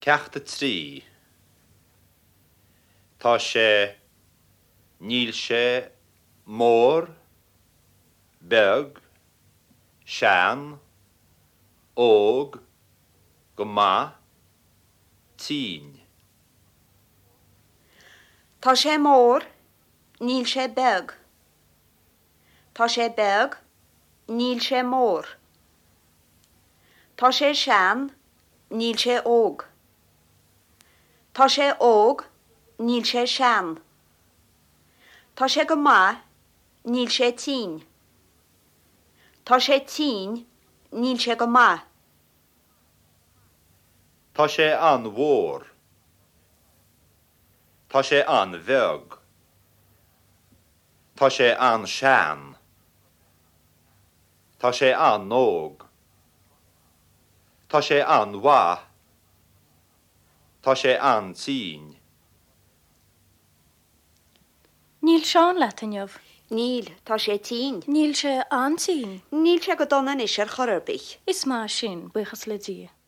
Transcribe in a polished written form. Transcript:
Ceachta trí. Tá sé níl sé mór, beg, sean, óg, go maith, tín. Tá sé mór, níl sé beg. Tá sé beg, níl sé mór. Tá sé sean, níl sé óg. Tá sé óg, níl sé sean. Tá sé go maith, níl sé tín. Tá sé tín, níl sé go maith. Tá sé an mhór. Tá sé an bheg. Tá sé an sean. Tá sé an óg. Tá sé an mhaith. Tá sé an tín. Níl seán leat inniuh. Níl, tá sé tín. Níl sé antín. Níl sé go donna is ar chorrbich. Is má sin buchas le dí.